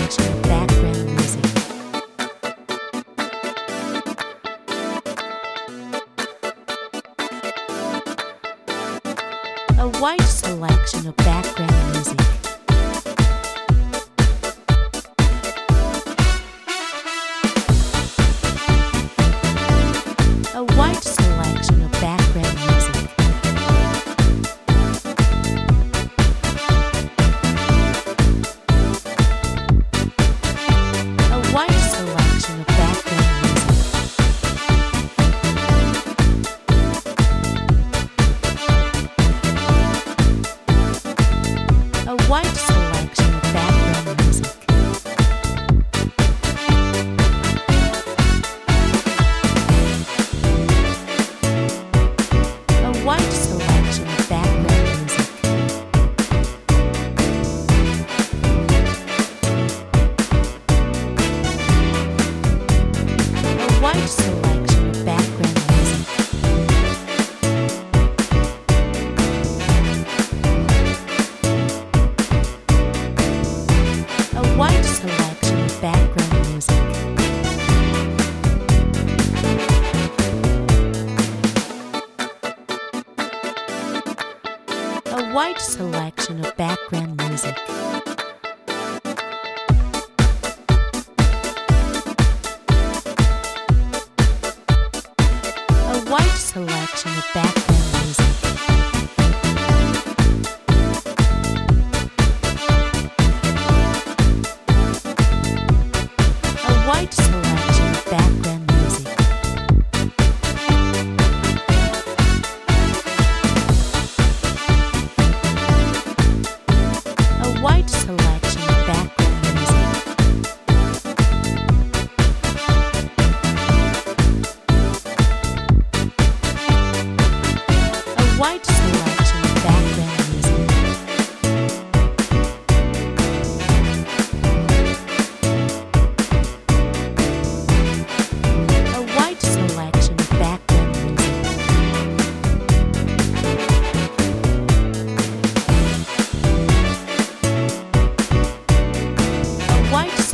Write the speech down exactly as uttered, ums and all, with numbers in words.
selection of background music. A wide selection of background music. A wide selection of background music. A wide selection of background music. A wide selection of background music. A wide selection of background music. A wide selection of background music. A wide selection of background music. A wide selection of background music. A wide selection of background music. A wide selection of background music. A wide selection of background music. A wide selection of background music. A wide selection of background music. A wide